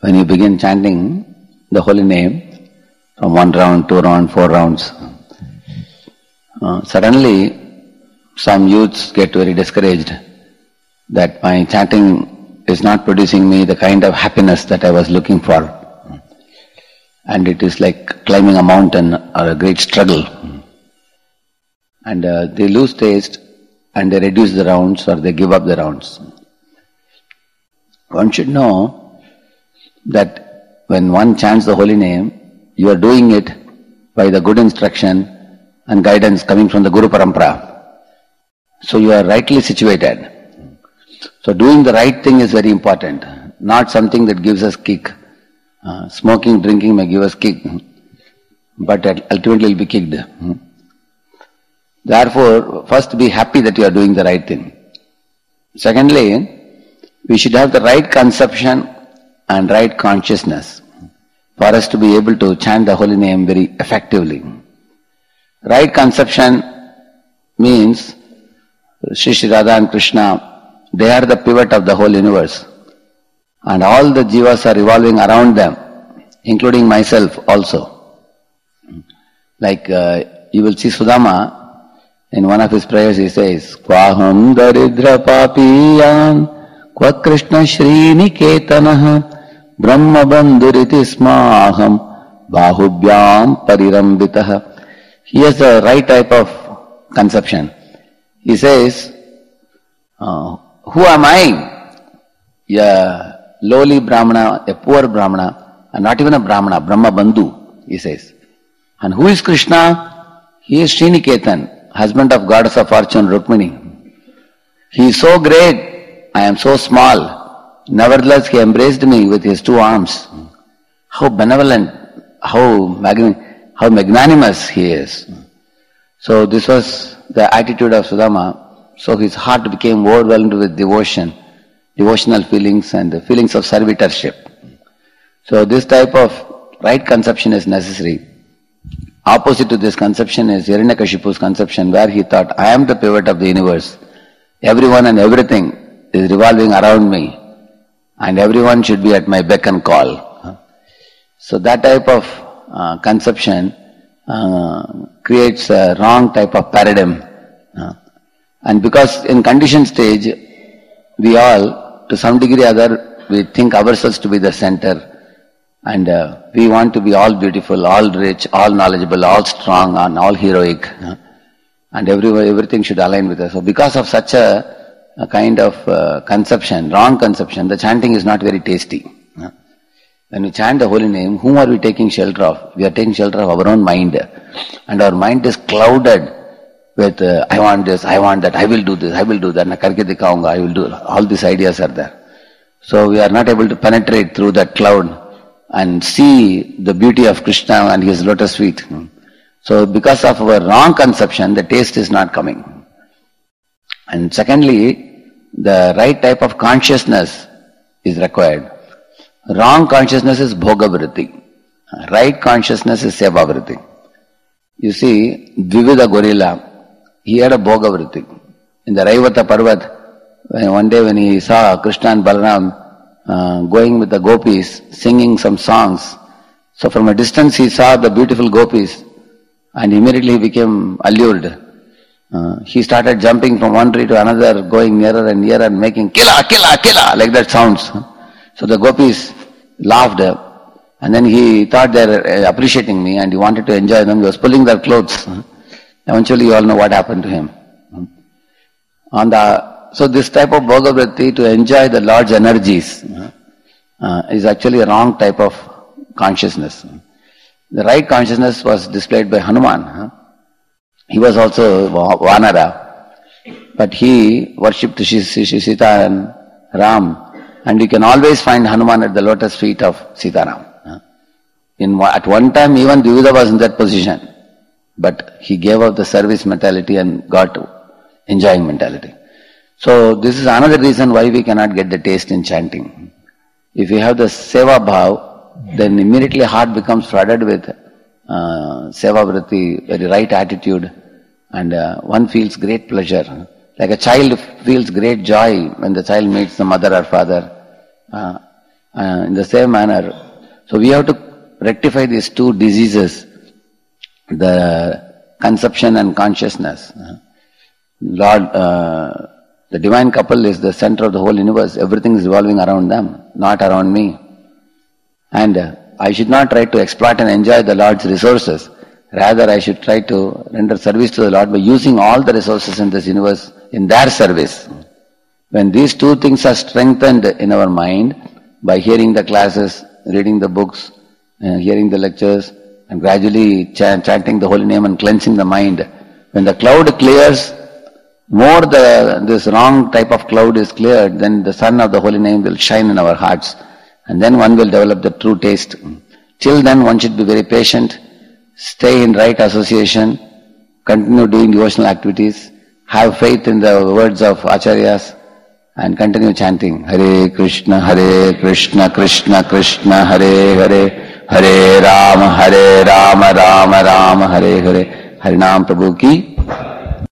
when you begin chanting the holy name from 1 round, 2 round, 4 rounds, suddenly some youths get very discouraged that my chanting is not producing me the kind of happiness that I was looking for. And it is like climbing a mountain or a great struggle. And they lose taste and they reduce the rounds or they give up the rounds. One should know that when one chants the holy name, you are doing it by the good instruction and guidance coming from the Guru Parampara. So you are rightly situated. So doing the right thing is very important, not something that gives us kick. Smoking, drinking may give us kick, but ultimately will be kicked. Therefore, first be happy that you are doing the right thing. Secondly, we should have the right conception and right consciousness for us to be able to chant the holy name very effectively. Right conception means Shri Radha and Krishna, they are the pivot of the whole universe. And all the jivas are revolving around them, including myself also. Like you will see Sudama, in one of his prayers he says, Kwaham daridra papiyan, kwa Krishna Shri Niketanaha, Brahma bandhuriti smaham, bahubhyam parirambitaha. He has the right type of conception. He says, who am I? Yeah. Lowly Brahmana, a poor Brahmana, and not even a Brahmana, Brahma Bandhu, he says. And who is Krishna? He is Sriniketan, husband of goddess of fortune, Rukmini. He is so great, I am so small. Nevertheless, he embraced me with his 2 arms. How benevolent, how magnanimous he is. So this was the attitude of Sudama. So his heart became overwhelmed with devotion. Devotional feelings and the feelings of servitorship. So this type of right conception is necessary. Opposite to this conception is Hiranyakashipu's conception, where he thought, I am the pivot of the universe. Everyone and everything is revolving around me and everyone should be at my beck and call. So that type of conception creates a wrong type of paradigm. And because in conditioned stage, we all, to some degree or other, we think ourselves to be the center, and we want to be all beautiful, all rich, all knowledgeable, all strong, and all heroic, and everything should align with us. So because of such a kind of conception, wrong conception, the chanting is not very tasty. When we chant the holy name, whom are we taking shelter of? We are taking shelter of our own mind, and our mind is clouded with I want this, I want that, I will do this, I will do that, karke dikhaunga, I will do. All these ideas are there. So we are not able to penetrate through that cloud and see the beauty of Krishna and his lotus feet. So because of our wrong conception, the taste is not coming. And secondly, the right type of consciousness is required. Wrong consciousness is bhoga-vritti. Right consciousness is seva-vritti. You see, Dvivida gorilla, he had a bhoga-vritti. In the Raivata Parvat, one day when he saw Krishna and Balaram going with the gopis, singing some songs, so from a distance he saw the beautiful gopis and immediately he became allured. He started jumping from one tree to another, going nearer and nearer and making killa, killa, killa, like that sounds. So the gopis laughed and then he thought they're appreciating me and he wanted to enjoy them. He was pulling their clothes. Eventually you all know what happened to him. So this type of bhoga-vritti, to enjoy the Lord's energies, is actually a wrong type of consciousness. The right consciousness was displayed by Hanuman. He was also Vanara, but he worshipped Sita and Ram, and you can always find Hanuman at the lotus feet of Sitaram. At one time even Dvivida was in that position, but he gave up the service mentality and got enjoying mentality. So this is another reason why we cannot get the taste in chanting. If we have the seva bhav, then immediately heart becomes flooded with seva vritti, very right attitude, and one feels great pleasure. Like a child feels great joy when the child meets the mother or father. In the same manner, so we have to rectify these two diseases, the conception and consciousness. Lord, the divine couple is the center of the whole universe. Everything is revolving around them, not around me. And I should not try to exploit and enjoy the Lord's resources. Rather, I should try to render service to the Lord by using all the resources in this universe in their service. When these two things are strengthened in our mind, by hearing the classes, reading the books, hearing the lectures, and gradually chanting the holy name and cleansing the mind, when the cloud clears, more this wrong type of cloud is cleared, then the sun of the holy name will shine in our hearts. And then one will develop the true taste. Till then one should be very patient, stay in right association, continue doing devotional activities, have faith in the words of Acharyas, and continue chanting Hare Krishna, Krishna Krishna, Hare Hare, Hare Rama, Rama Rama, Hare Hare. Harinam Prabhu ki